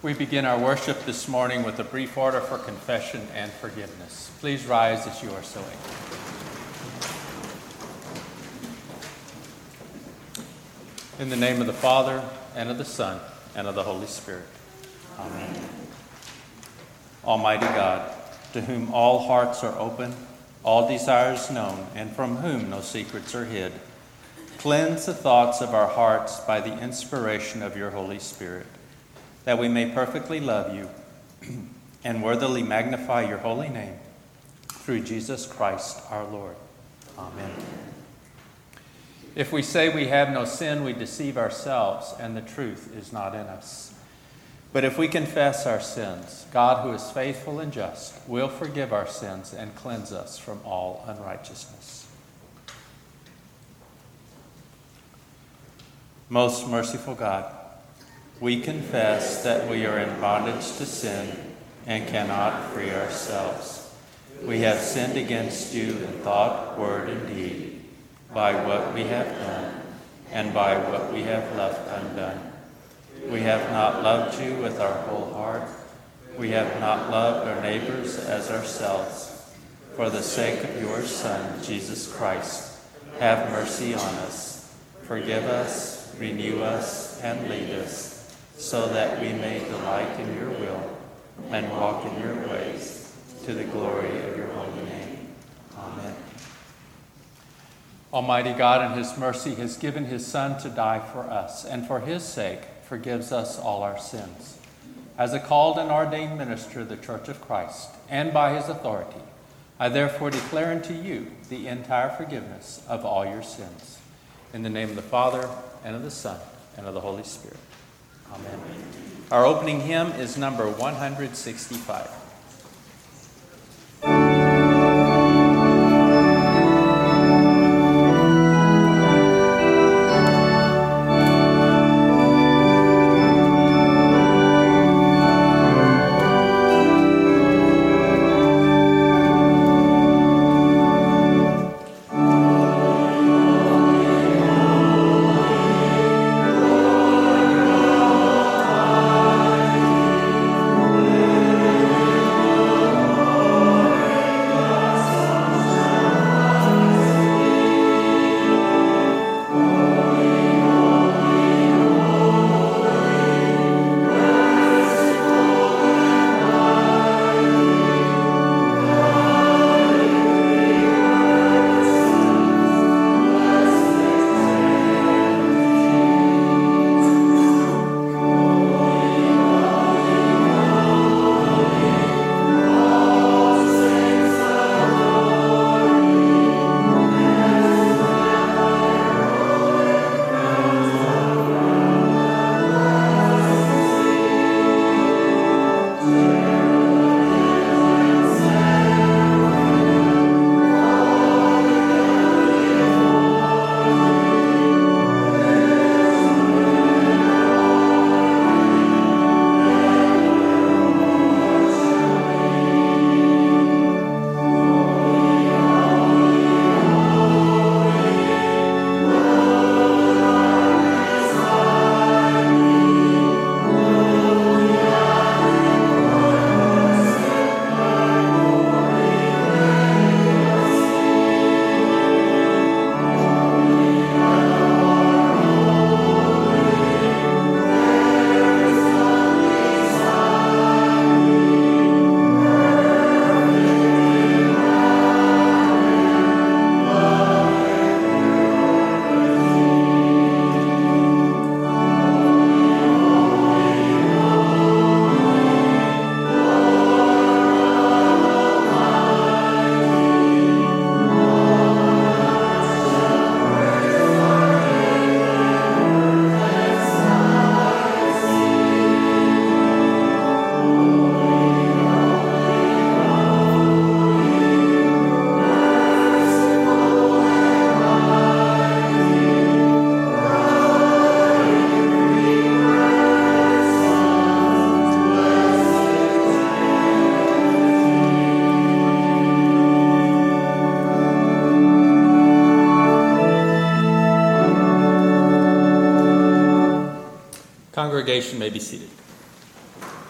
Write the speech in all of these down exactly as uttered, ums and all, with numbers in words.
We begin our worship this morning with a brief order for confession and forgiveness. Please rise as you are so able. In the name of the Father, and of the Son, and of the Holy Spirit. Amen. Almighty God, to whom all hearts are open, all desires known, and from whom no secrets are hid, cleanse the thoughts of our hearts by the inspiration of your Holy Spirit, that we may perfectly love you and worthily magnify your holy name, through Jesus Christ our Lord. Amen. If we say we have no sin, we deceive ourselves, and the truth is not in us. But if we confess our sins, God, who is faithful and just, will forgive our sins and cleanse us from all unrighteousness. Most merciful God, we confess that we are in bondage to sin and cannot free ourselves. We have sinned against you in thought, word, and deed, by what we have done and by what we have left undone. We have not loved you with our whole heart. We have not loved our neighbors as ourselves. For the sake of your Son, Jesus Christ, have mercy on us. Forgive us, renew us, and lead us, so that we may delight in your will and walk in your ways, to the glory of your holy name. Amen. Almighty God, in his mercy, has given his Son to die for us, and for his sake forgives us all our sins. As a called and ordained minister of the Church of Christ, and by his authority, I therefore declare unto you the entire forgiveness of all your sins. In the name of the Father, and of the Son, and of the Holy Spirit. Amen. Our opening hymn is number one hundred sixty-five. Congregation may be seated.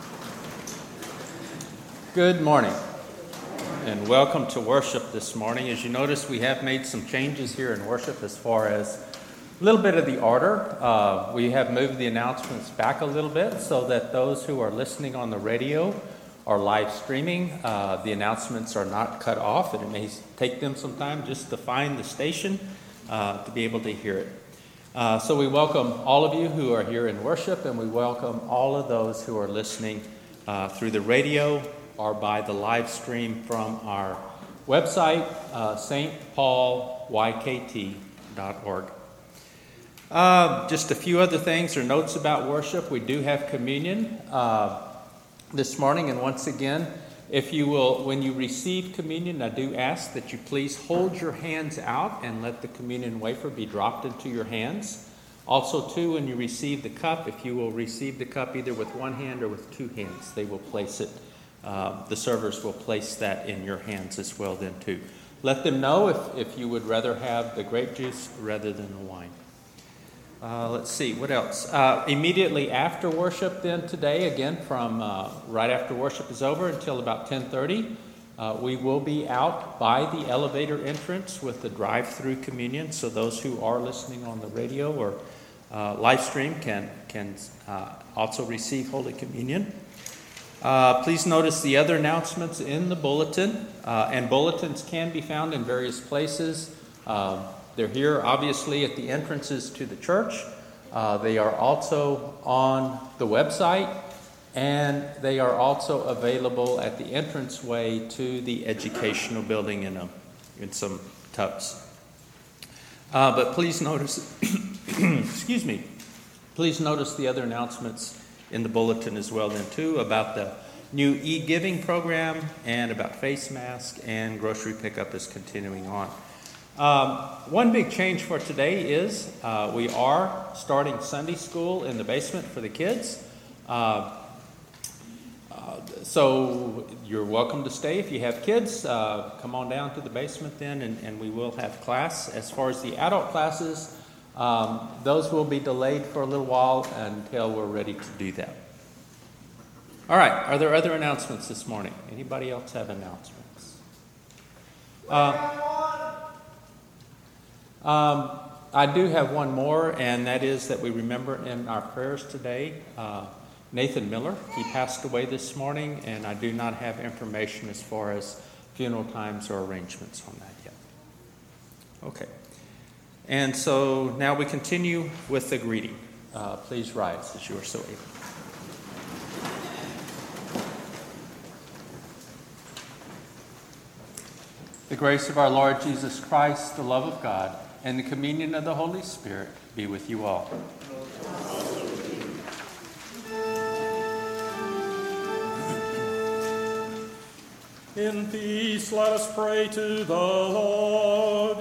Good morning and welcome to worship this morning. As you notice, we have made some changes here in worship as far as a little bit of the order. Uh, we have moved the announcements back a little bit so that those who are listening on the radio or live streaming, uh, the announcements are not cut off, and it may take them some time just to find the station uh, to be able to hear it. Uh, so we welcome all of you who are here in worship, and we welcome all of those who are listening uh, through the radio or by the live stream from our website, uh, S T Paul Y K T dot org. Uh, just a few other things or notes about worship. We do have communion uh, this morning, and once again, if you will, when you receive communion, I do ask that you please hold your hands out and let the communion wafer be dropped into your hands. Also, too, when you receive the cup, if you will receive the cup either with one hand or with two hands, they will place it. Uh, the servers will place that in your hands as well then, too. Let them know if, if you would rather have the grape juice rather than the wine. Uh, let's see, what else? Uh, immediately after worship then today, again from uh, right after worship is over until about ten thirty, uh, we will be out by the elevator entrance with the drive-through communion. So those who are listening on the radio or uh, live stream can, can uh, also receive Holy Communion. Uh, please notice the other announcements in the bulletin, uh, and bulletins can be found in various places. Uh, they're here, obviously, at the entrances to the church. Uh, they are also on the website, and they are also available at the entranceway to the educational building in, a, in some tubs. Uh, but please notice, excuse me, please notice the other announcements in the bulletin as well then too, about the new e-giving program and about face mask, and grocery pickup is continuing on. Um, one big change for today is uh, we are starting Sunday school in the basement for the kids. Uh, uh, so you're welcome to stay if you have kids. Uh, come on down to the basement then, and, and we will have class. As far as the adult classes, Um, those will be delayed for a little while until we're ready to do that. All right, are there other announcements this morning? Anybody else have announcements? Uh, um, I do have one more, and that is that we remember in our prayers today uh, Nathan Miller. He passed away this morning, and I do not have information as far as funeral times or arrangements on that yet. Okay. And so now we continue with the greeting. Uh, please rise as you are so able. The grace of our Lord Jesus Christ, the love of God, and the communion of the Holy Spirit be with you all. In peace, let us pray to the Lord.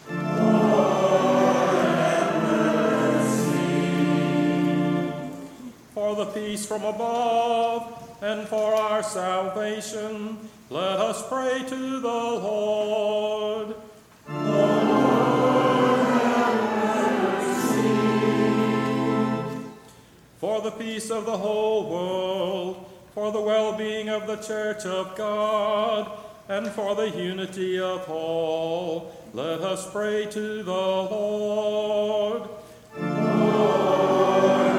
For the peace from above and for our salvation, let us pray to the Lord. Lord, have mercy. For the peace of the whole world, for the well-being of the Church of God, and for the unity of all, let us pray to the Lord. Lord,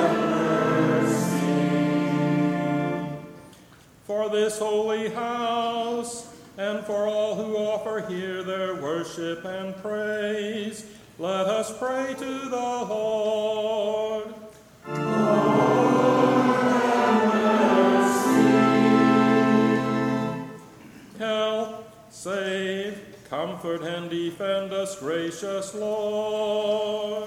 for this holy house, and for all who offer here their worship and praise, let us pray to the Lord. Lord, have mercy. Help, save, comfort, and defend us, gracious Lord.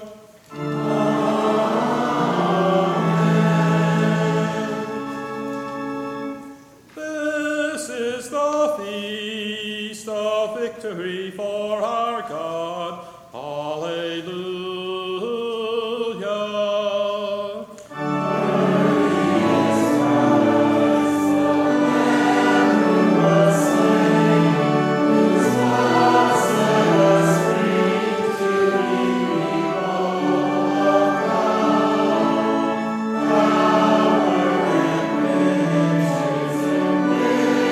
Feast of victory for our God. Alleluia. Praise Christ, the Lamb who was slain, whose blood set us free to be people of God. Power and riches and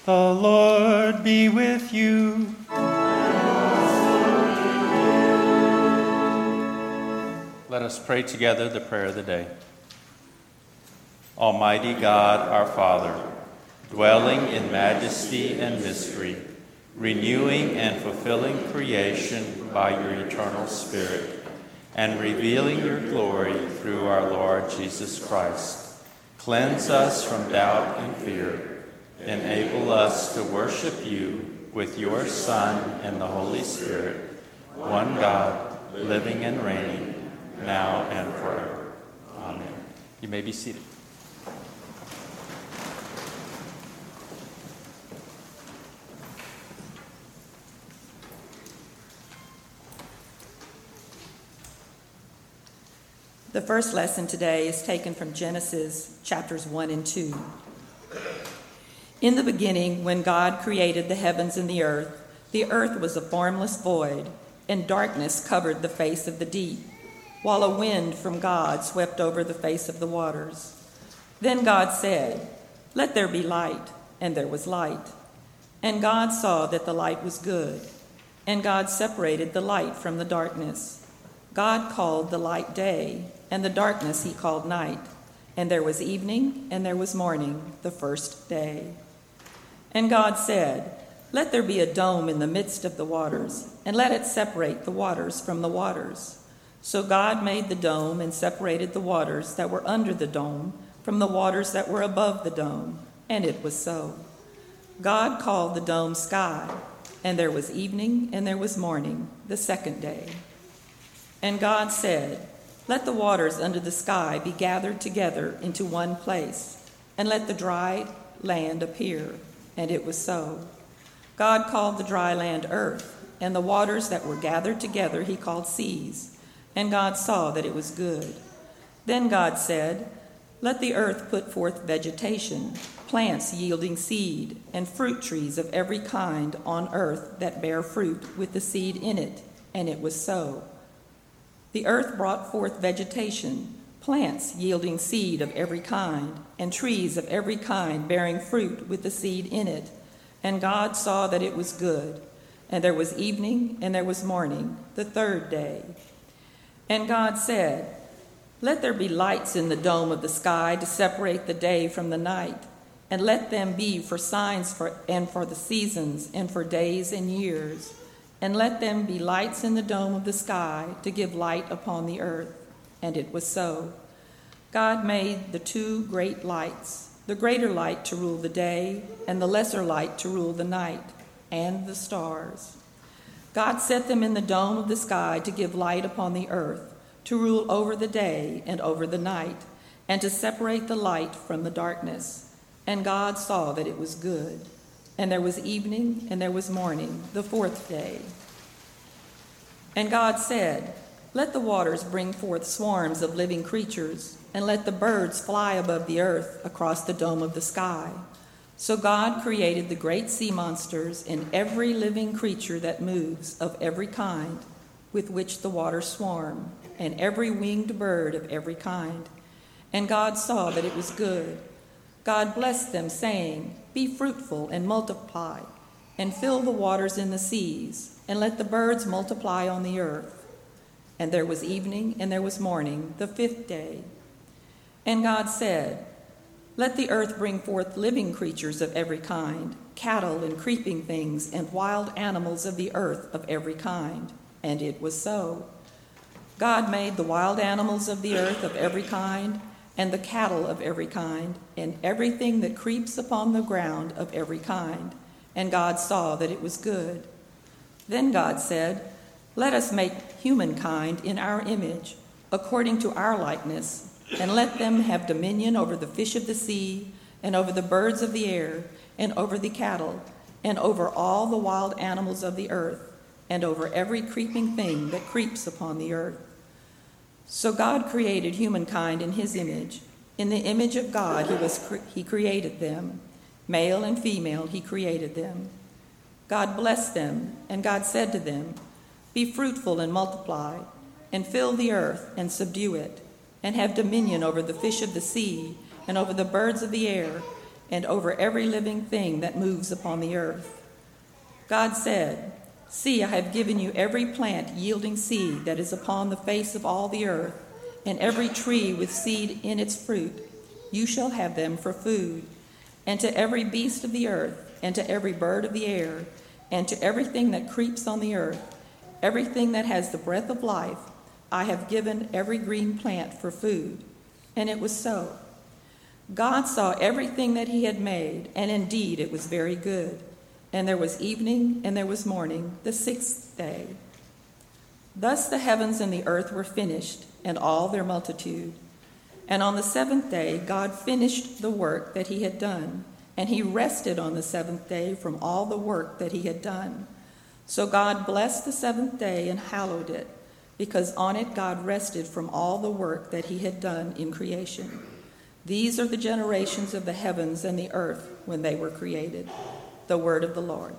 The Lord be with you. Let us pray together the prayer of the day. Almighty God, our Father, dwelling in majesty and mystery, renewing and fulfilling creation by your eternal Spirit, and revealing your glory through our Lord Jesus Christ, cleanse us from doubt and fear. Enable us to worship you with your Son and the Holy Spirit, one God, living and reigning, now and forever. Amen. You may be seated. The first lesson today is taken from Genesis chapters one and two. In the beginning, when God created the heavens and the earth, the earth was a formless void, and darkness covered the face of the deep, while a wind from God swept over the face of the waters. Then God said, "Let there be light," and there was light. And God saw that the light was good, and God separated the light from the darkness. God called the light day, and the darkness he called night. And there was evening, and there was morning, the first day. And God said, "Let there be a dome in the midst of the waters, and let it separate the waters from the waters." So God made the dome and separated the waters that were under the dome from the waters that were above the dome, and it was so. God called the dome sky, and there was evening, and there was morning, the second day. And God said, "Let the waters under the sky be gathered together into one place, and let the dry land appear." And it was so. God called the dry land earth, and the waters that were gathered together he called seas. And God saw that it was good. Then God said, "Let the earth put forth vegetation, plants yielding seed, and fruit trees of every kind on earth that bear fruit with the seed in it." And it was so. The earth brought forth vegetation, plants yielding seed of every kind, and trees of every kind bearing fruit with the seed in it. And God saw that it was good. And there was evening, and there was morning, the third day. And God said, "Let there be lights in the dome of the sky to separate the day from the night, and let them be for signs for, and for the seasons, and for days and years. And let them be lights in the dome of the sky to give light upon the earth." And it was so. God made the two great lights, the greater light to rule the day, and the lesser light to rule the night, and the stars. God set them in the dome of the sky to give light upon the earth, to rule over the day and over the night, and to separate the light from the darkness. And God saw that it was good. And there was evening, and there was morning, the fourth day. And God said, "Let the waters bring forth swarms of living creatures, and let the birds fly above the earth across the dome of the sky." So God created the great sea monsters and every living creature that moves of every kind, with which the waters swarm, and every winged bird of every kind. And God saw that it was good. God blessed them, saying, "Be fruitful and multiply, and fill the waters in the seas, and let the birds multiply on the earth." And there was evening, and there was morning, the fifth day. And God said, "Let the earth bring forth living creatures of every kind, cattle and creeping things, and wild animals of the earth of every kind." And it was so. God made the wild animals of the earth of every kind, and the cattle of every kind, and everything that creeps upon the ground of every kind. And God saw that it was good. Then God said, "Let us make humankind in our image, according to our likeness, and let them have dominion over the fish of the sea, and over the birds of the air, and over the cattle, and over all the wild animals of the earth, and over every creeping thing that creeps upon the earth." So God created humankind in his image. In the image of God he was cre- he created them. Male and female he created them. God blessed them, and God said to them, "Be fruitful and multiply, and fill the earth and subdue it, and have dominion over the fish of the sea, and over the birds of the air, and over every living thing that moves upon the earth. God said, "See, I have given you every plant yielding seed that is upon the face of all the earth, and every tree with seed in its fruit. You shall have them for food. And to every beast of the earth, and to every bird of the air, and to everything that creeps on the earth, everything that has the breath of life, I have given every green plant for food." And it was so. God saw everything that he had made, and indeed it was very good. And there was evening, and there was morning, the sixth day. Thus the heavens and the earth were finished, and all their multitude. And on the seventh day God finished the work that he had done, and he rested on the seventh day from all the work that he had done. So God blessed the seventh day and hallowed it, because on it God rested from all the work that he had done in creation. These are the generations of the heavens and the earth when they were created. The word of the Lord.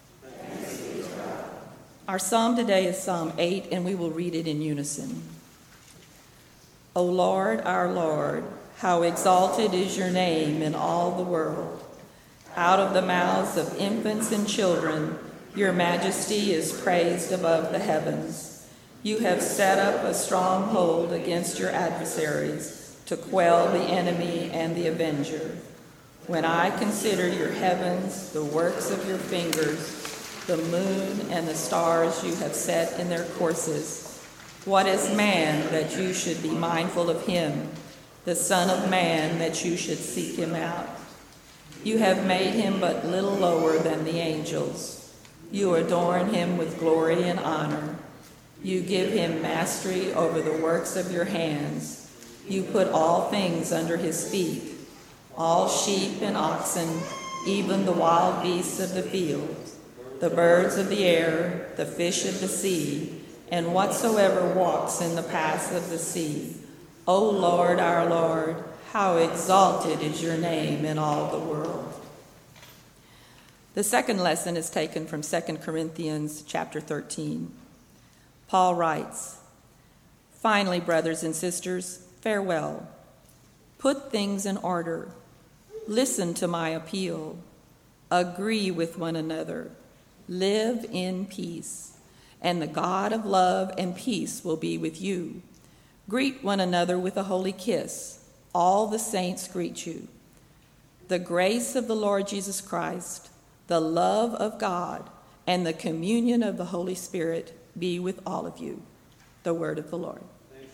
Our psalm today is Psalm eight, and we will read it in unison. O Lord, our Lord, how exalted is your name in all the world. Out of the mouths of infants and children, your majesty is praised above the heavens. You have set up a stronghold against your adversaries to quell the enemy and the avenger. When I consider your heavens, the works of your fingers, the moon and the stars you have set in their courses, what is man that you should be mindful of him, the son of man that you should seek him out? You have made him but little lower than the angels. You adorn him with glory and honor. You give him mastery over the works of your hands. You put all things under his feet, all sheep and oxen, even the wild beasts of the field, the birds of the air, the fish of the sea, and whatsoever walks in the paths of the sea. O Lord, our Lord, how exalted is your name in all the world. The second lesson is taken from Second Corinthians chapter thirteen. Paul writes, "Finally, brothers and sisters, farewell. Put things in order. Listen to my appeal. Agree with one another. Live in peace. And the God of love and peace will be with you. Greet one another with a holy kiss. All the saints greet you. The grace of the Lord Jesus Christ, the love of God, and the communion of the Holy Spirit be with all of you." The word of the Lord.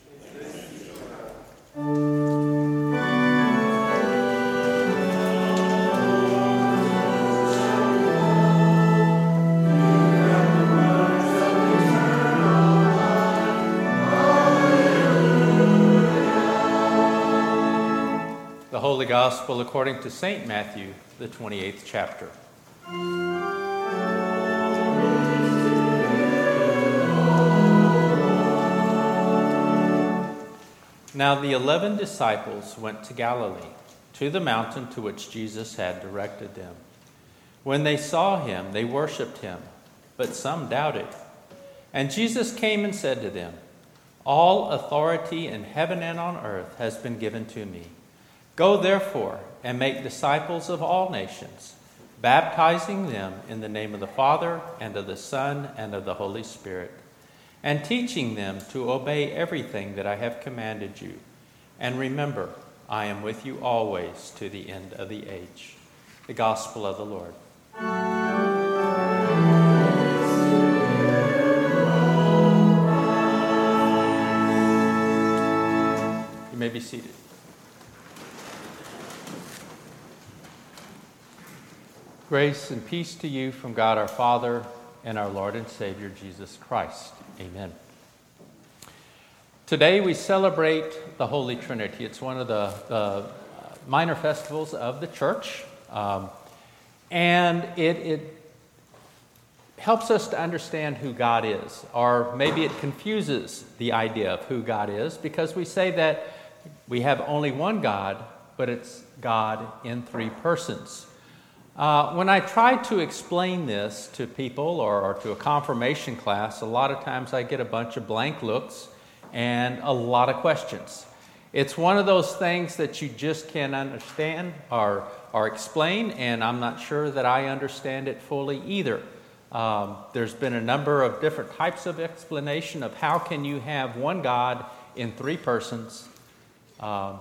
The Holy Gospel according to Saint Matthew, the twenty-eighth chapter. Now the eleven disciples went to Galilee, to the mountain to which Jesus had directed them. When they saw him, they worshipped him, but some doubted. And Jesus came and said to them, "All authority in heaven and on earth has been given to me. Go therefore and make disciples of all nations, baptizing them in the name of the Father and of the Son and of the Holy Spirit, and teaching them to obey everything that I have commanded you. And remember, I am with you always to the end of the age." The Gospel of the Lord. You may be seated. Grace and peace to you from God our Father and our Lord and Savior Jesus Christ. Amen. Today we celebrate the Holy Trinity. It's one of the, the minor festivals of the church, um, and it, it helps us to understand who God is, or maybe it confuses the idea of who God is, because we say that we have only one God, but it's God in three persons. Uh, when I try to explain this to people or, or to a confirmation class, a lot of times I get a bunch of blank looks and a lot of questions. It's one of those things that you just can't understand or, or explain, and I'm not sure that I understand it fully either. Um, there's been a number of different types of explanation of how can you have one God in three persons, um,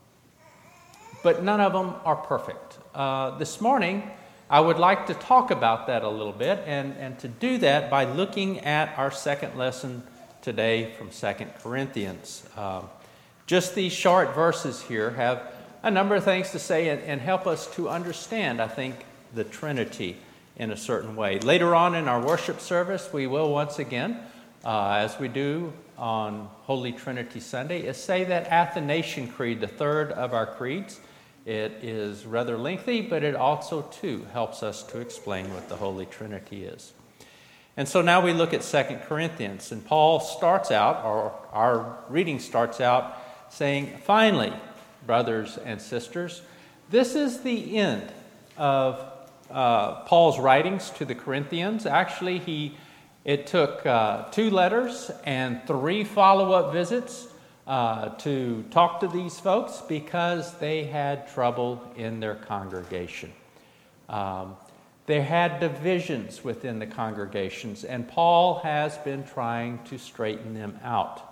but none of them are perfect. Uh, this morning, I would like to talk about that a little bit, and, and to do that by looking at our second lesson today from Second Corinthians. Um, just these short verses here have a number of things to say and, and help us to understand, I think, the Trinity in a certain way. Later on in our worship service, we will once again, uh, as we do on Holy Trinity Sunday, is say that Athanasian Creed, the third of our creeds. It is rather lengthy, but it also, too, helps us to explain what the Holy Trinity is. And so now we look at Second Corinthians, and Paul starts out, or our reading starts out, saying, "Finally, brothers and sisters, this is the end of uh, Paul's writings to the Corinthians." Actually, he it took uh, two letters and three follow-up visits Uh, to talk to these folks because they had trouble in their congregation. Um, they had divisions within the congregations, and Paul has been trying to straighten them out.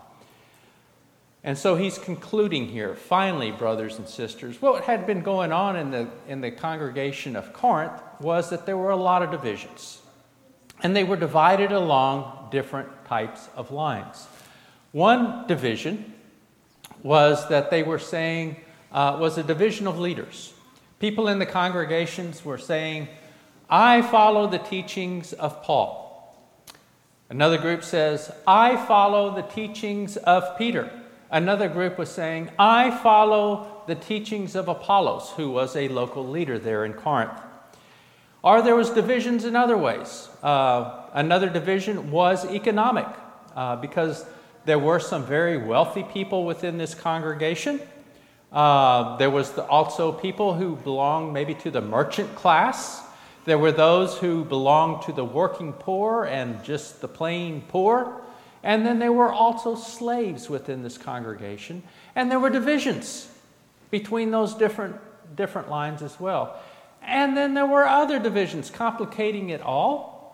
And so he's concluding here, "Finally, brothers and sisters," what had been going on in the, in the congregation of Corinth was that there were a lot of divisions, and they were divided along different types of lines. One division was that they were saying, uh, was a division of leaders. People in the congregations were saying, "I follow the teachings of Paul." Another group says, "I follow the teachings of Peter." Another group was saying, "I follow the teachings of Apollos," who was a local leader there in Corinth. Or there was divisions in other ways. Uh, another division was economic, uh, because there were some very wealthy people within this congregation. Uh, there was the, also people who belonged maybe to the merchant class. There were those who belonged to the working poor and just the plain poor. And then there were also slaves within this congregation. And there were divisions between those different, different lines as well. And then there were other divisions complicating it all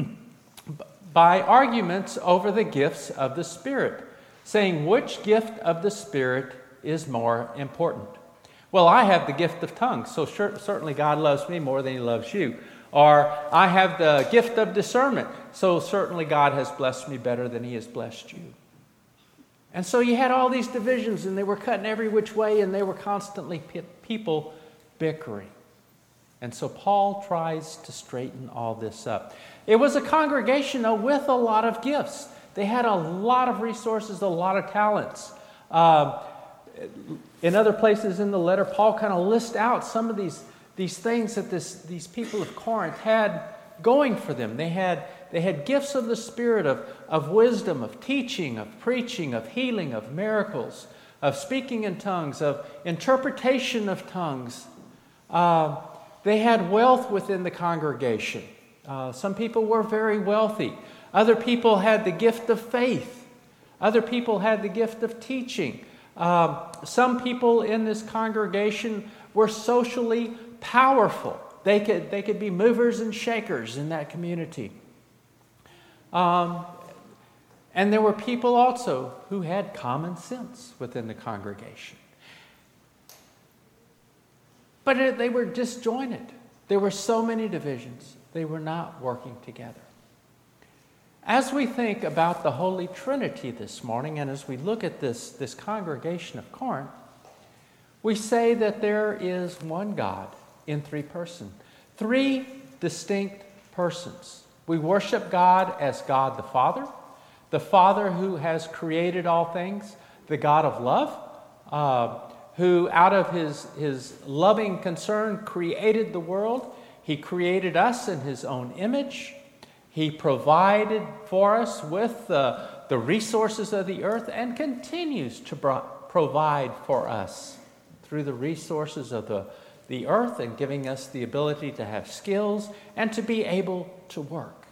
by arguments over the gifts of the Spirit, saying which gift of the Spirit is more important. Well, I have the gift of tongues, so sure, certainly God loves me more than He loves you. Or I have the gift of discernment, so certainly God has blessed me better than He has blessed you. And so you had all these divisions, and they were cutting every which way, and they were constantly people bickering. And so Paul tries to straighten all this up. It was a congregation though, with a lot of gifts. They had a lot of resources, a lot of talents. Uh, in other places in the letter, Paul kind of lists out some of these, these things that this, these people of Corinth had going for them. They had, they had gifts of the Spirit, of, of wisdom, of teaching, of preaching, of healing, of miracles, of speaking in tongues, of interpretation of tongues. Uh, They had wealth within the congregation. Uh, some people were very wealthy. Other people had the gift of faith. Other people had the gift of teaching. Um, some people in this congregation were socially powerful. They could, they could be movers and shakers in that community. Um, and there were people also who had common sense within the congregation. But it, they were disjointed. There were so many divisions. They were not working together. As we think about the Holy Trinity this morning, and as we look at this, this congregation of Corinth, we say that there is one God in three persons. Three distinct persons. We worship God as God the Father, the Father who has created all things, the God of love, uh, who out of his, his loving concern created the world. He created us in His own image. He provided for us with the, the resources of the earth and continues to pro- provide for us through the resources of the, the earth and giving us the ability to have skills and to be able to work.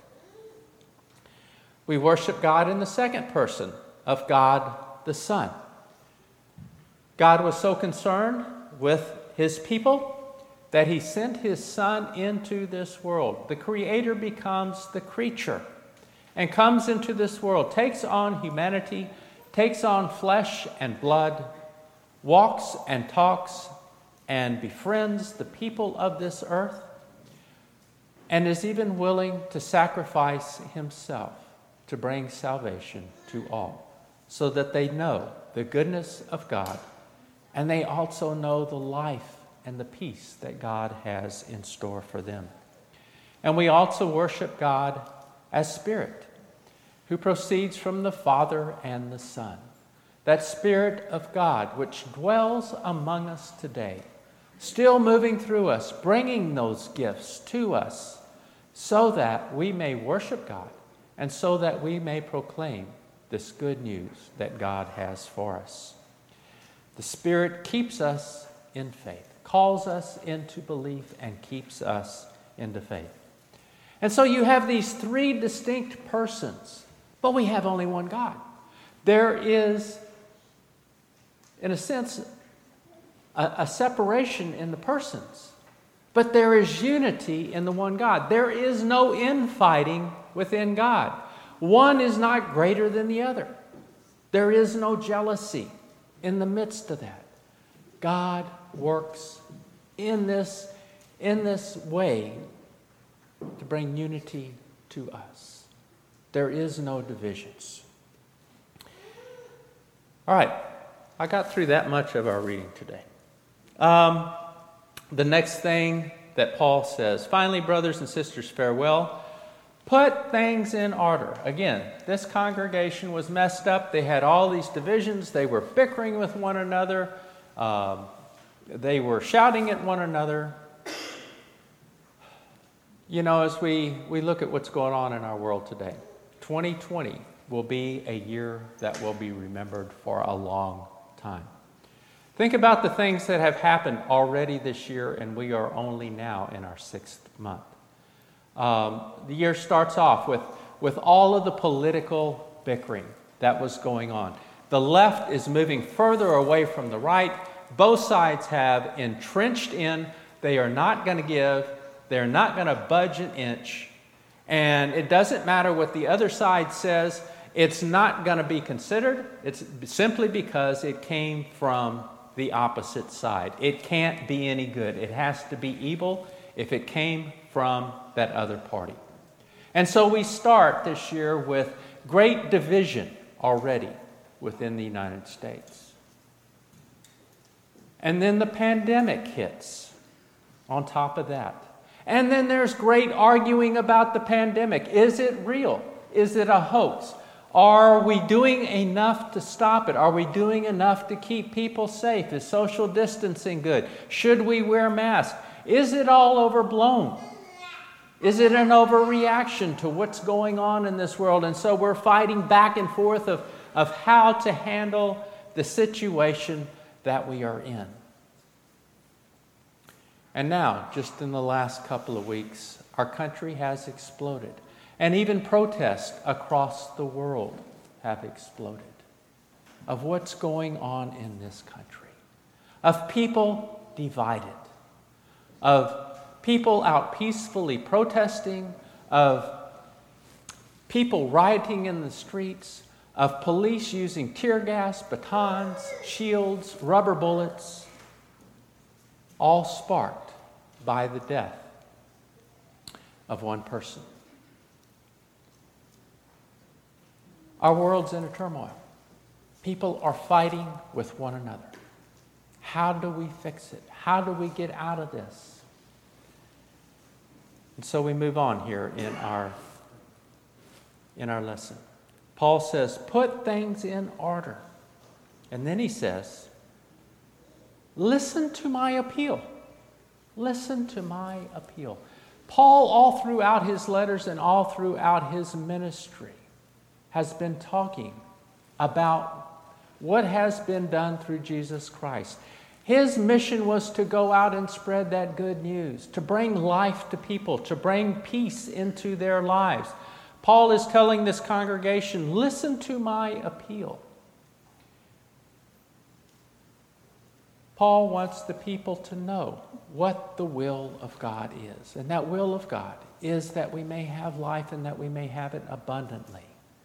We worship God in the second person of God the Son. God was so concerned with his people that he sent his Son into this world. The Creator becomes the creature and comes into this world, takes on humanity, takes on flesh and blood, walks and talks and befriends the people of this earth, and is even willing to sacrifice himself to bring salvation to all, so that they know the goodness of God, and they also know the life and the peace that God has in store for them. And we also worship God as Spirit, who proceeds from the Father and the Son. That Spirit of God which dwells among us today, still moving through us, bringing those gifts to us, so that we may worship God and so that we may proclaim this good news that God has for us. The Spirit keeps us in faith, calls us into belief, and keeps us into faith. And so you have these three distinct persons, but we have only one God. There is, in a sense, a, a separation in the persons, but there is unity in the one God. There is no infighting within God. One is not greater than the other. There is no jealousy in the midst of that. God works in this, in this way to bring unity to us. There is no divisions. All right, I got through that much of our reading today. Um, the next thing that Paul says, finally, brothers and sisters, farewell. Put things in order. Again, this congregation was messed up. They had all these divisions. They were bickering with one another. Um, they were shouting at one another. You know, as we, we look at what's going on in our world today, twenty twenty will be a year that will be remembered for a long time. Think about the things that have happened already this year, and we are only now in our sixth month. Um, the year starts off with, with all of the political bickering that was going on. The left is moving further away from the right. Both sides have entrenched in. They are not going to give. They're not going to budge an inch. And it doesn't matter what the other side says. It's not going to be considered. It's simply because it came from the opposite side. It can't be any good. It has to be evil if it came from that other party. And so we start this year with great division already within the United States. And then the pandemic hits on top of that. And then there's great arguing about the pandemic. Is it real? Is it a hoax? Are we doing enough to stop it? Are we doing enough to keep people safe? Is social distancing good? Should we wear masks? Is it all overblown? Is it an overreaction to what's going on in this world? And so we're fighting back and forth of, of how to handle the situation that we are in. And now, just in the last couple of weeks, our country has exploded. And even protests across the world have exploded of what's going on in this country, of people divided, of people out peacefully protesting, of people rioting in the streets, of police using tear gas, batons, shields, rubber bullets, all sparked by the death of one person. Our world's in a turmoil. People are fighting with one another. How do we fix it? How do we get out of this? And so we move on here in our, in our lesson. Paul says, put things in order. And then he says, listen to my appeal. Listen to my appeal. Paul, all throughout his letters and all throughout his ministry, has been talking about what has been done through Jesus Christ. His mission was to go out and spread that good news, to bring life to people, to bring peace into their lives. Paul is telling this congregation, listen to my appeal. Paul wants the people to know what the will of God is. And that will of God is that we may have life and that we may have it abundantly.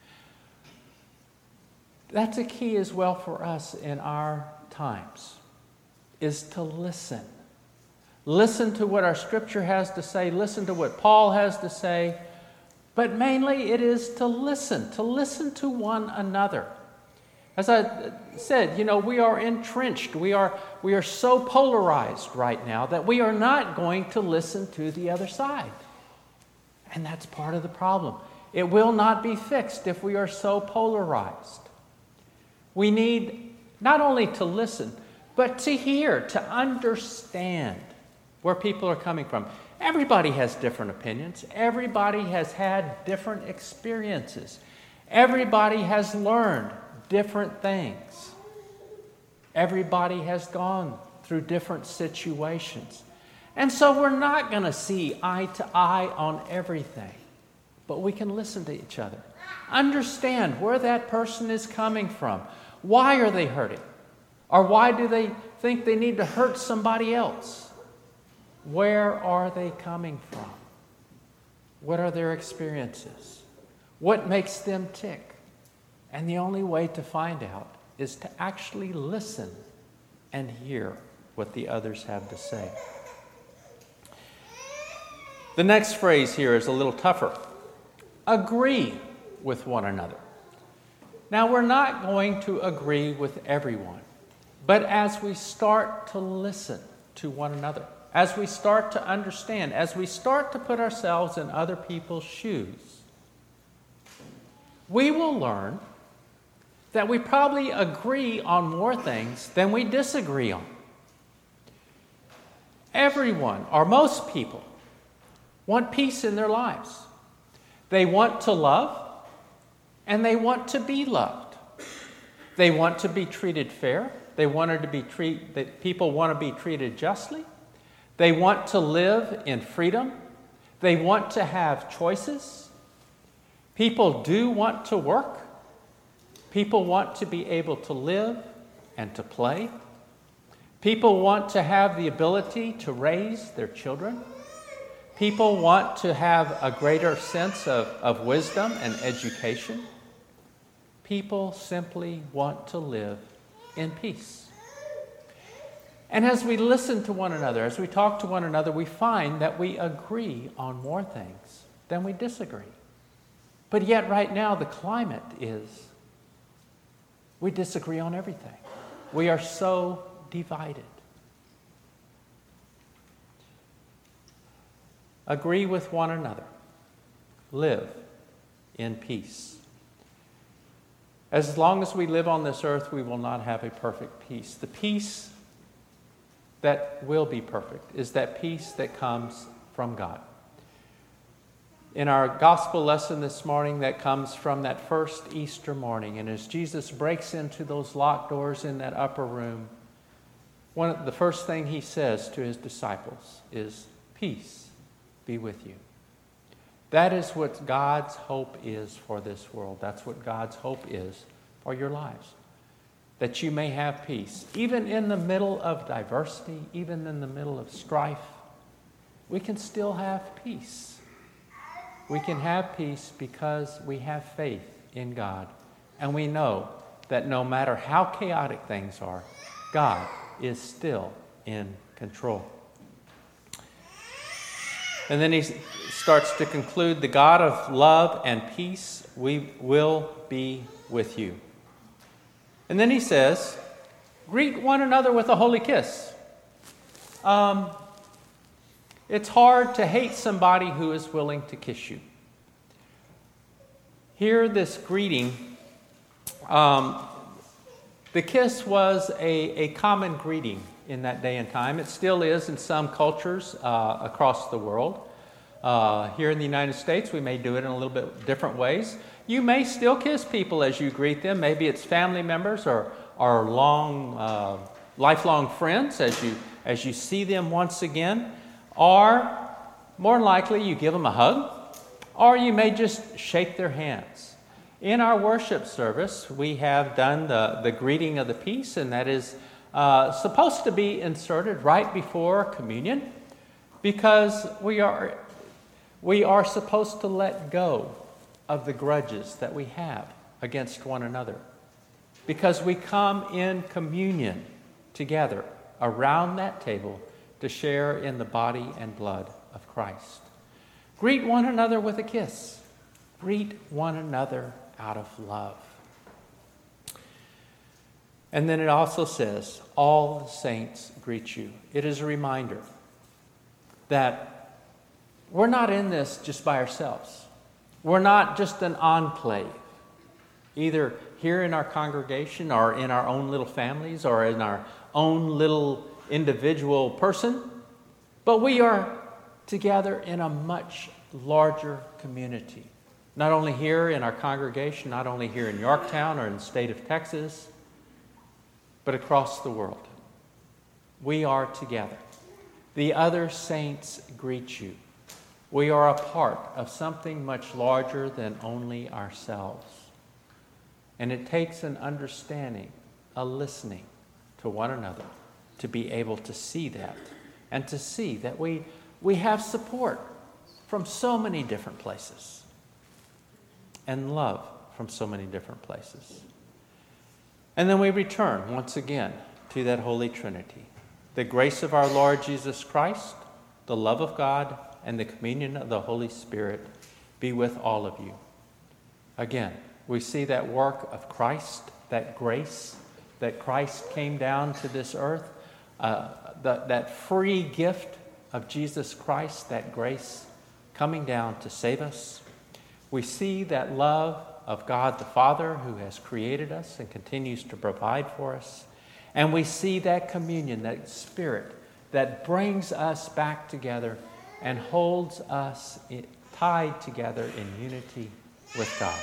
That's a key as well for us in our times, is to listen. Listen to what our Scripture has to say. Listen to what Paul has to say. But mainly it is to listen, to listen to one another. As I said, you know, we are entrenched. We are, we are so polarized right now that we are not going to listen to the other side. And that's part of the problem. It will not be fixed if we are so polarized. We need not only to listen, but to hear, to understand where people are coming from. Everybody has different opinions. Everybody has had different experiences. Everybody has learned different things. Everybody has gone through different situations. And so we're not going to see eye to eye on everything, but we can listen to each other. Understand where that person is coming from. Why are they hurting? Or why do they think they need to hurt somebody else? Where are they coming from? What are their experiences? What makes them tick? And the only way to find out is to actually listen and hear what the others have to say. The next phrase here is a little tougher. Agree with one another. Now, we're not going to agree with everyone, but as we start to listen to one another, as we start to understand, as we start to put ourselves in other people's shoes, we will learn that we probably agree on more things than we disagree on. Everyone, or most people, want peace in their lives. They want to love, and they want to be loved. They want to be treated fair. They want to be treat, that people want to be treated justly. They want to live in freedom. They want to have choices. People do want to work. People want to be able to live and to play. People want to have the ability to raise their children. People want to have a greater sense of, of wisdom and education. People simply want to live in peace. And as we listen to one another, as we talk to one another, we find that we agree on more things than we disagree. But yet right now the climate is we disagree on everything. We are so divided. Agree with one another. Live in peace. As long as we live on this earth, we will not have a perfect peace. The peace that will be perfect is that peace that comes from God. In our gospel lesson this morning, that comes from that first Easter morning, and as Jesus breaks into those locked doors in that upper room, one of the first thing he says to his disciples is, "Peace be with you." That is what God's hope is for this world. That's what God's hope is for your lives. That you may have peace. Even in the middle of diversity, even in the middle of strife, we can still have peace. We can have peace because we have faith in God. And we know that no matter how chaotic things are, God is still in control. And then he starts to conclude, the God of love and peace, we will be with you. And then he says, greet one another with a holy kiss. Um, it's hard to hate somebody who is willing to kiss you. Here, this greeting, um, the kiss was a, a common greeting in that day and time. It still is in some cultures uh, across the world. Uh, here in the United States, we may do it in a little bit different ways. You may still kiss people as you greet them. Maybe it's family members or, or long, uh, lifelong friends as you, as you see them once again. Or, more than likely, you give them a hug. Or you may just shake their hands. In our worship service, we have done the, the greeting of the peace, and that is uh, supposed to be inserted right before communion because we are, we are supposed to let go of the grudges that we have against one another, because we come in communion together around that table to share in the body and blood of Christ. Greet one another with a kiss. Greet one another out of love. And then it also says, all the saints greet you. It is a reminder that we're not in this just by ourselves. We're not just an enclave, either here in our congregation or in our own little families or in our own little individual person, but we are together in a much larger community. Not only here in our congregation, not only here in Yorktown or in the state of Texas, but across the world. We are together. The other saints greet you. We are a part of something much larger than only ourselves. And it takes an understanding, a listening to one another to be able to see that and to see that we, we have support from so many different places and love from so many different places. And then we return once again to that Holy Trinity. The grace of our Lord Jesus Christ, the love of God, and the communion of the Holy Spirit be with all of you. Again, we see that work of Christ, that grace, that Christ came down to this earth, uh, the, that free gift of Jesus Christ, that grace coming down to save us. We see that love of God the Father who has created us and continues to provide for us. And we see that communion, that Spirit that brings us back together and holds us tied together in unity with God.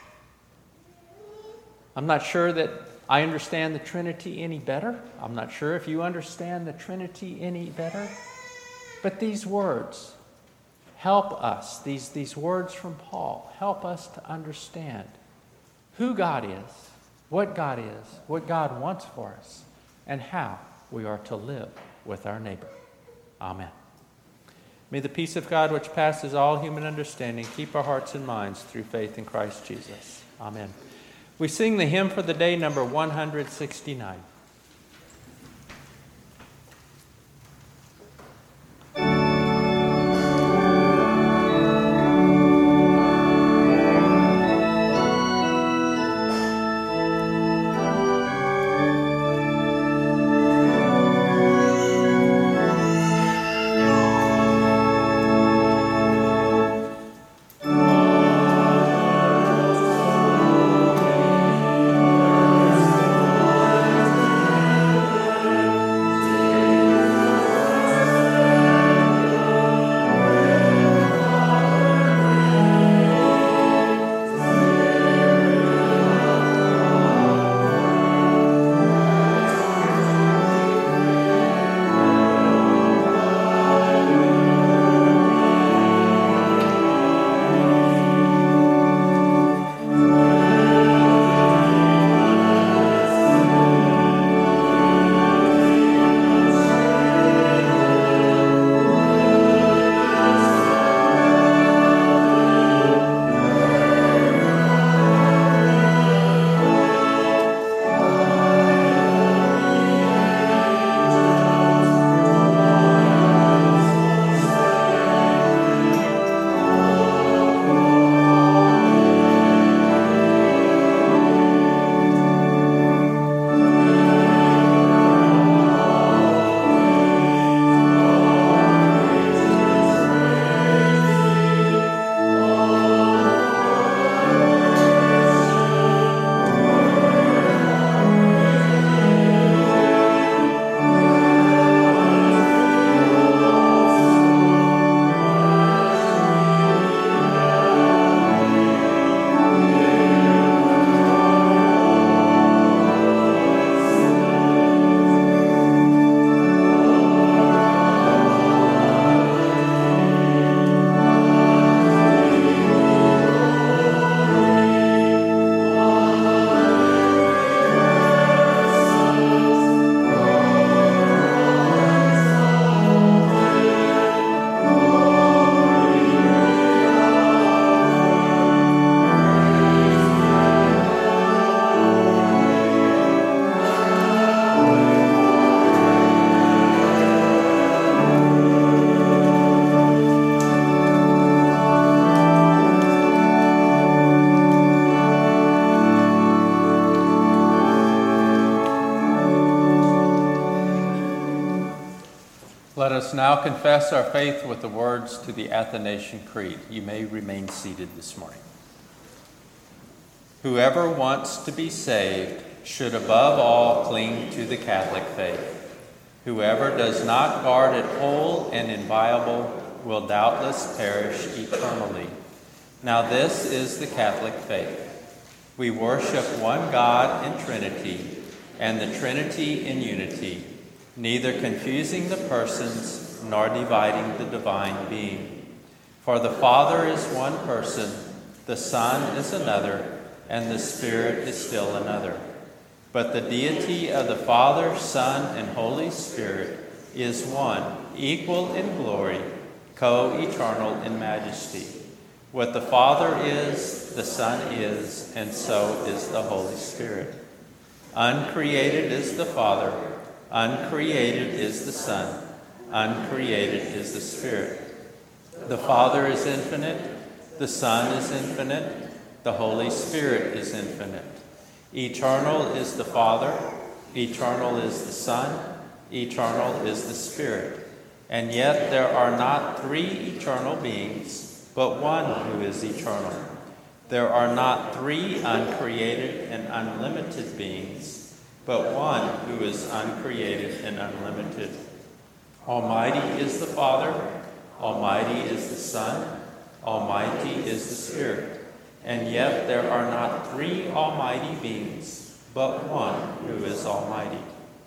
I'm not sure that I understand the Trinity any better. I'm not sure if you understand the Trinity any better. But these words help us, these, these words from Paul, help us to understand who God is, what God is, what God wants for us, and how we are to live with our neighbor. Amen. May the peace of God, which passes all human understanding, keep our hearts and minds through faith in Christ Jesus. Amen. We sing the hymn for the day, number one hundred sixty-nine. Thank us now confess our faith with the words to the Athanasian Creed. You may remain seated this morning. Whoever wants to be saved should above all cling to the Catholic faith. Whoever does not guard it whole and inviolable will doubtless perish eternally. Now this is the Catholic faith. We worship one God in Trinity, and the Trinity in unity, neither confusing the persons nor dividing the divine being. For the Father is one person, the Son is another, and the Spirit is still another. But the deity of the Father, Son, and Holy Spirit is one, equal in glory, co-eternal in majesty. What the Father is, the Son is, and so is the Holy Spirit. Uncreated is the Father, uncreated is the Son, uncreated is the Spirit. The Father is infinite, the Son is infinite, the Holy Spirit is infinite. Eternal is the Father, eternal is the Son, eternal is the Spirit. And yet there are not three eternal beings, but one who is eternal. There are not three uncreated and unlimited beings, but one who is uncreated and unlimited. Almighty is the Father, almighty is the Son, almighty is the Spirit. And yet there are not three almighty beings, but one who is almighty.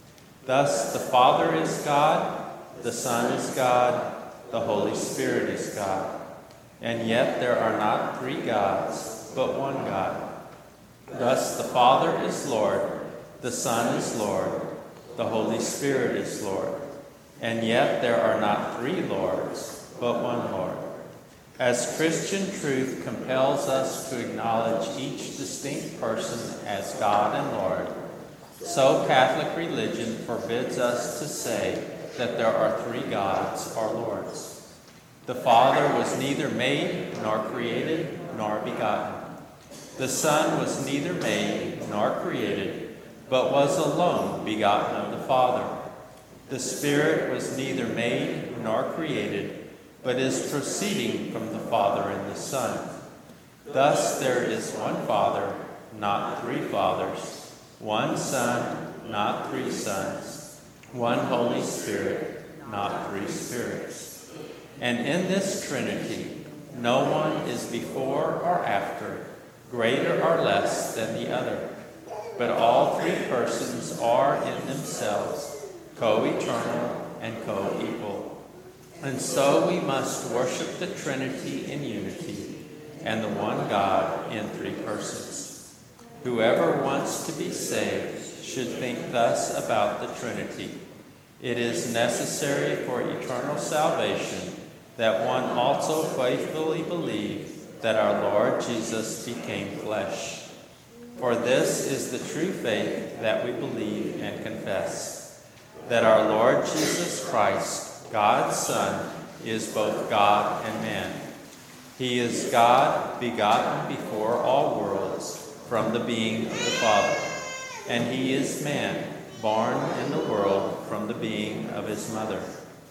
Thus the Father is God, the Son is God, the Holy Spirit is God. And yet there are not three gods, but one God. Thus the Father is Lord, the Son is Lord, the Holy Spirit is Lord. And yet there are not three Lords, but one Lord. As Christian truth compels us to acknowledge each distinct person as God and Lord, so Catholic religion forbids us to say that there are three gods or lords. The Father was neither made nor created nor begotten. The Son was neither made nor created, but was alone begotten of the Father. The Spirit was neither made nor created, but is proceeding from the Father and the Son. Thus there is one Father, not three fathers, one Son, not three sons, one Holy Spirit, not three spirits. And in this Trinity, no one is before or after, greater or less than the other, but all three persons are in themselves co-eternal and co-equal. And so we must worship the Trinity in unity and the one God in three persons. Whoever wants to be saved should think thus about the Trinity. It is necessary for eternal salvation that one also faithfully believe that our Lord Jesus became flesh. For this is the true faith that we believe and confess, that our Lord Jesus Christ, God's Son, is both God and man. He is God, begotten before all worlds, from the being of the Father. And he is man, born in the world from the being of his mother,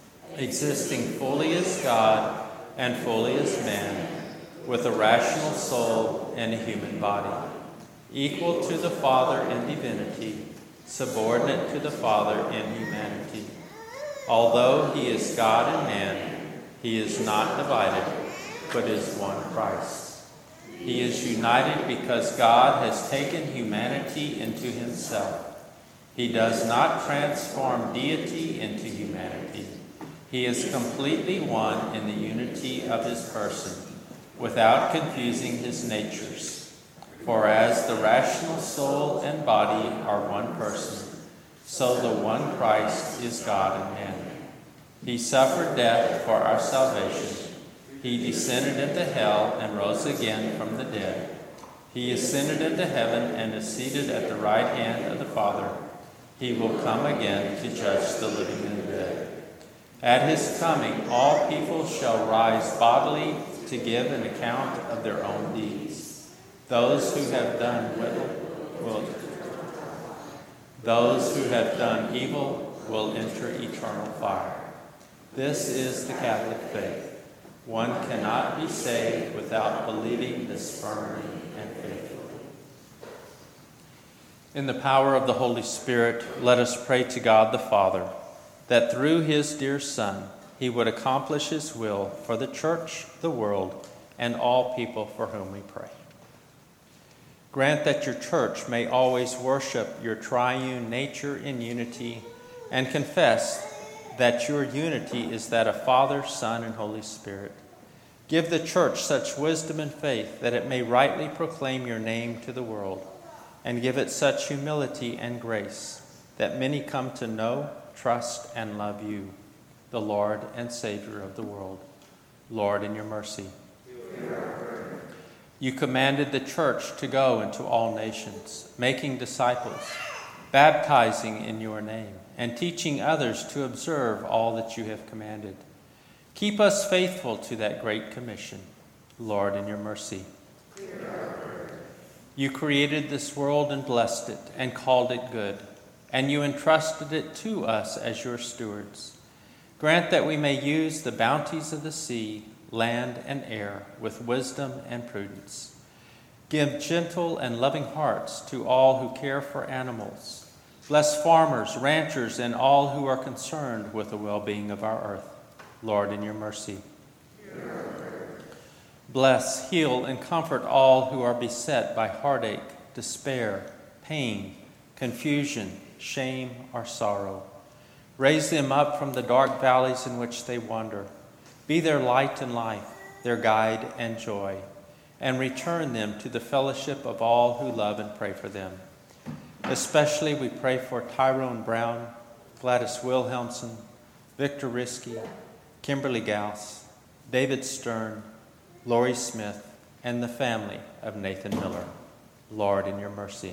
existing fully as God and fully as man, with a rational soul and a human body, equal to the Father in divinity, subordinate to the Father in humanity. Although he is God and man, he is not divided, but is one Christ. He is united because God has taken humanity into himself. He does not transform deity into humanity. He is completely one in the unity of his person, without confusing his natures. For as the rational soul and body are one person, so the one Christ is God and man. He suffered death for our salvation. He descended into hell and rose again from the dead. He ascended into heaven and is seated at the right hand of the Father. He will come again to judge the living and the dead. At his coming, all people shall rise bodily to give an account of their own deeds. Those who have done will, will those who have done evil will enter eternal fire. This is the Catholic faith. One cannot be saved without believing this firmly and faithfully. In the power of the Holy Spirit, let us pray to God the Father, that through his dear Son, he would accomplish his will for the church, the world, and all people for whom we pray. Grant that your church may always worship your triune nature in unity and confess that your unity is that of Father, Son, and Holy Spirit. Give the church such wisdom and faith that it may rightly proclaim your name to the world, and give it such humility and grace that many come to know, trust, and love you, the Lord and Savior of the world. Lord, in your mercy. You commanded the church to go into all nations, making disciples, baptizing in your name, and teaching others to observe all that you have commanded. Keep us faithful to that great commission, Lord, in your mercy. You created this world and blessed it and called it good, and you entrusted it to us as your stewards. Grant that we may use the bounties of the sea, land, and air with wisdom and prudence. Give gentle and loving hearts to all who care for animals. Bless farmers, ranchers, and all who are concerned with the well-being of our earth. Lord, in your mercy. Bless, heal, and comfort all who are beset by heartache, despair, pain, confusion, shame, or sorrow. Raise them up from the dark valleys in which they wander. Be their light and life, their guide and joy, and return them to the fellowship of all who love and pray for them. Especially we pray for Tyrone Brown, Gladys Wilhelmsen, Victor Risky, Kimberly Gauss, David Stern, Lori Smith, and the family of Nathan Miller. Lord, in your mercy.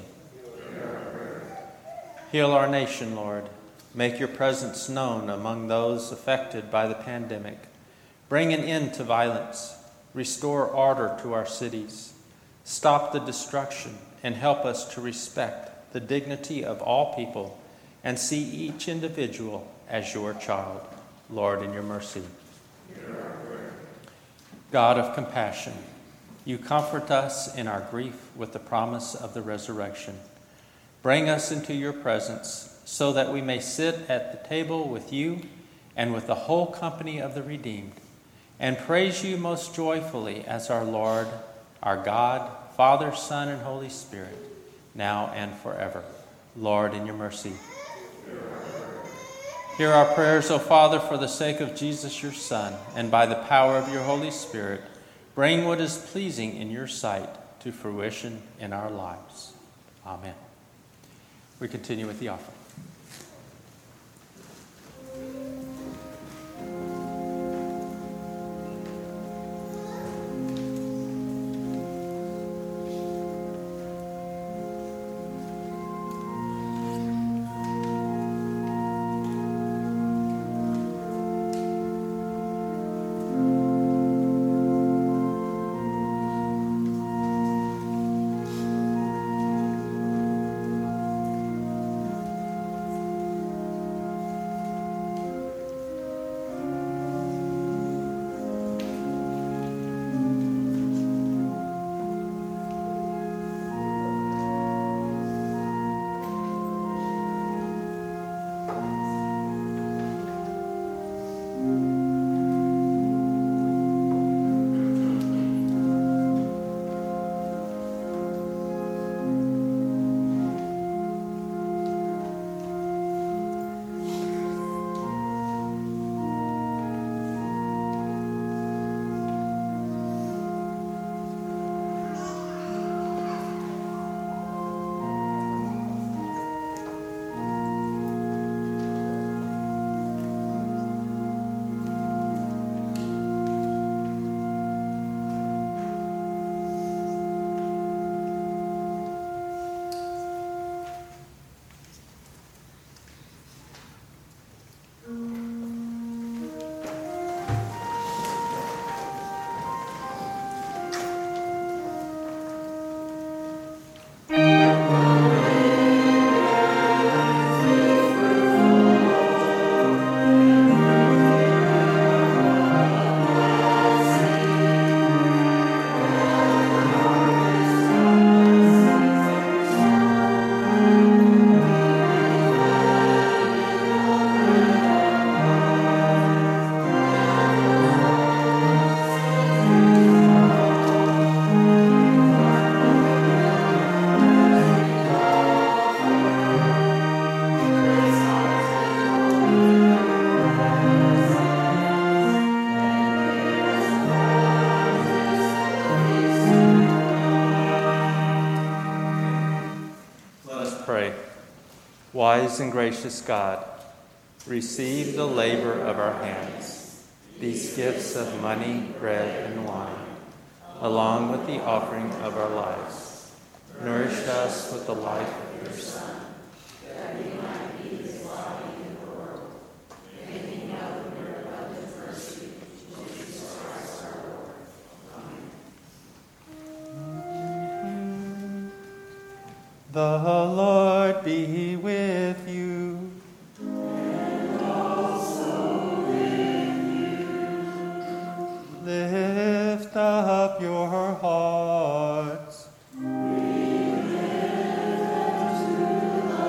Heal our nation, Lord. Make your presence known among those affected by the pandemic. Bring an end to violence. Restore order to our cities. Stop the destruction and help us to respect the dignity of all people and see each individual as your child. Lord, in your mercy. God of compassion, you comfort us in our grief with the promise of the resurrection. Bring us into your presence so that we may sit at the table with you and with the whole company of the redeemed, and praise you most joyfully as our Lord, our God, Father, Son, and Holy Spirit, now and forever. Lord, in your mercy. Hear our prayers, O Father, for the sake of Jesus, your Son, and by the power of your Holy Spirit, bring what is pleasing in your sight to fruition in our lives. Amen. We continue with the offering. Wise and gracious God, receive the labor of our hands, these gifts of money, bread, and wine, along with the offering of our lives. Nourish us with the life of your Son, that we might be his body in the world, making known your abundant mercy, Jesus Christ our Lord. Amen. The Lord be with you. And also with you. Lift up your hearts. We lift to the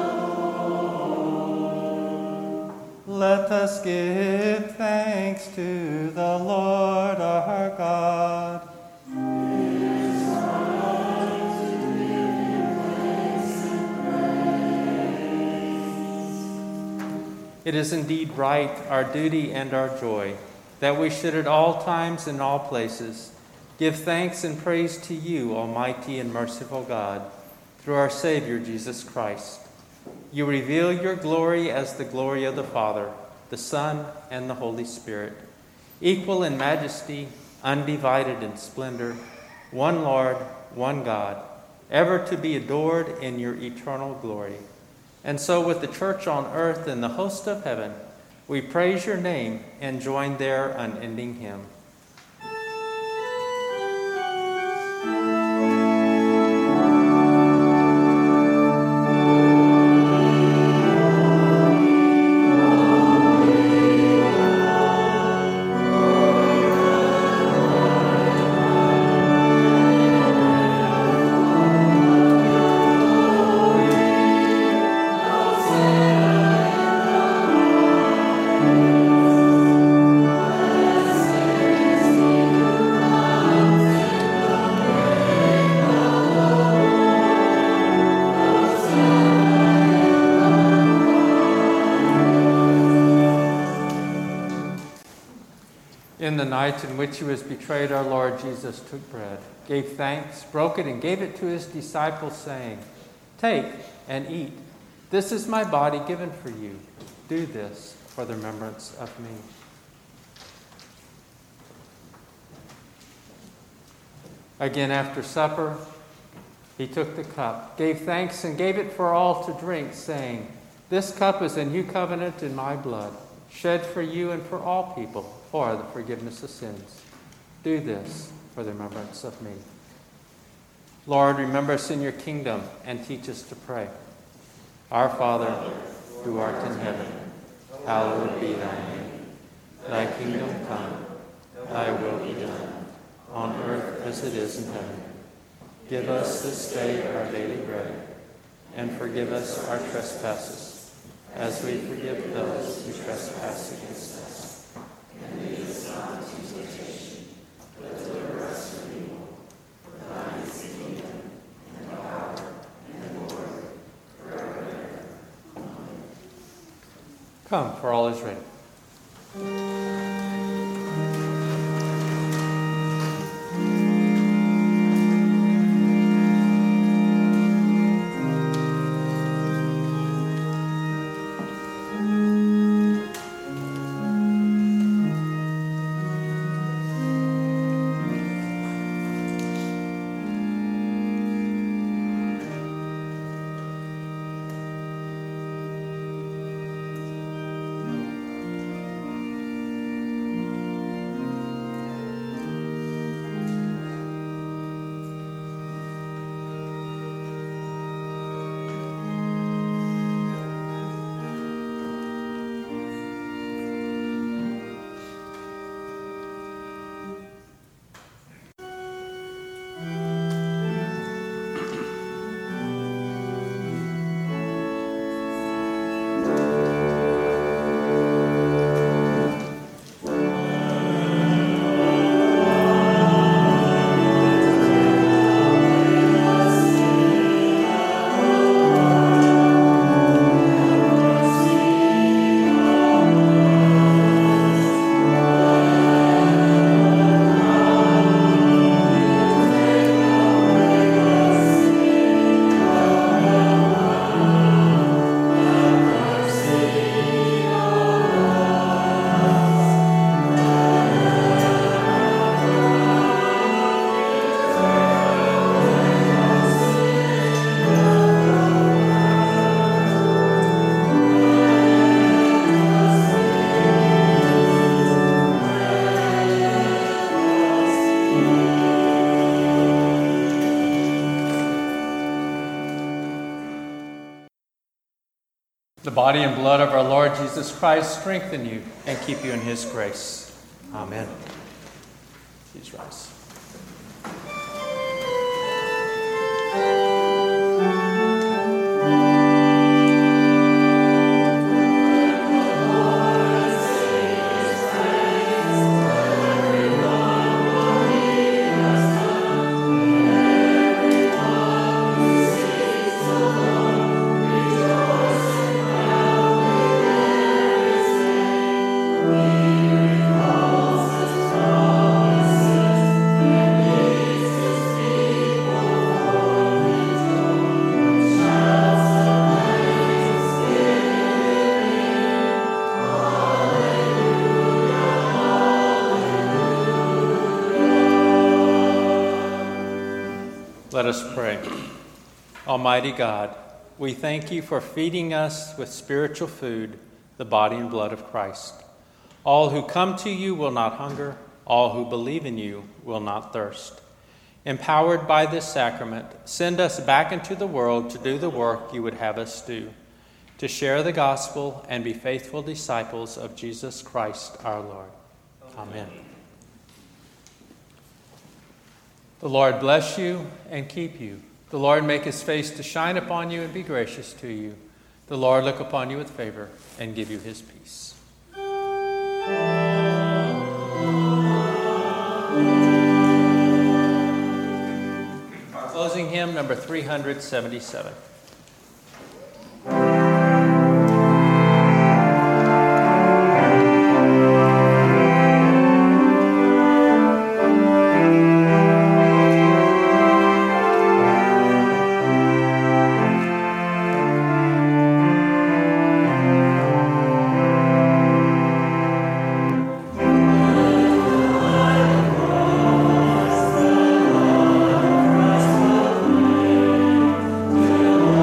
Lord. Let us give thanks to the Lord our God. It is indeed right, our duty and our joy, that we should at all times and all places give thanks and praise to you, Almighty and merciful God, through our Savior Jesus Christ. You reveal your glory as the glory of the Father, the Son, and the Holy Spirit, equal in majesty, undivided in splendor, one Lord, one God, ever to be adored in your eternal glory. And so with the church on earth and the host of heaven, we praise your name and join their unending hymn. In the night in which he was betrayed, our Lord Jesus took bread, gave thanks, broke it, and gave it to his disciples, saying, "Take and eat. This is my body given for you. Do this for the remembrance of me." Again, after supper, he took the cup, gave thanks, and gave it for all to drink, saying, "This cup is a new covenant in my blood, shed for you and for all people for the forgiveness of sins. Do this for the remembrance of me." Lord, remember us in your kingdom and teach us to pray. Our Father, who art in heaven, hallowed be thy name. Thy kingdom come, thy will be done, on earth as it is in heaven. Give us this day our daily bread, and forgive us our trespasses, as we forgive those who trespass against us. And lead us not into temptation, but deliver us from evil. For thine is the kingdom, and the power, and the glory, forever and ever. Amen. Come, for all is ready. body and blood of our Lord Jesus Christ strengthen you and keep you in his grace. Amen. Please rise. Let us pray. Almighty God, we thank you for feeding us with spiritual food, the body and blood of Christ. All who come to you will not hunger. All who believe in you will not thirst. Empowered by this sacrament, send us back into the world to do the work you would have us do, to share the gospel and be faithful disciples of Jesus Christ our Lord. Amen. The Lord bless you and keep you. The Lord make his face to shine upon you and be gracious to you. The Lord look upon you with favor and give you his peace. Closing hymn number three hundred seventy-seven. Thank you.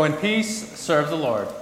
Go in peace, serve the Lord.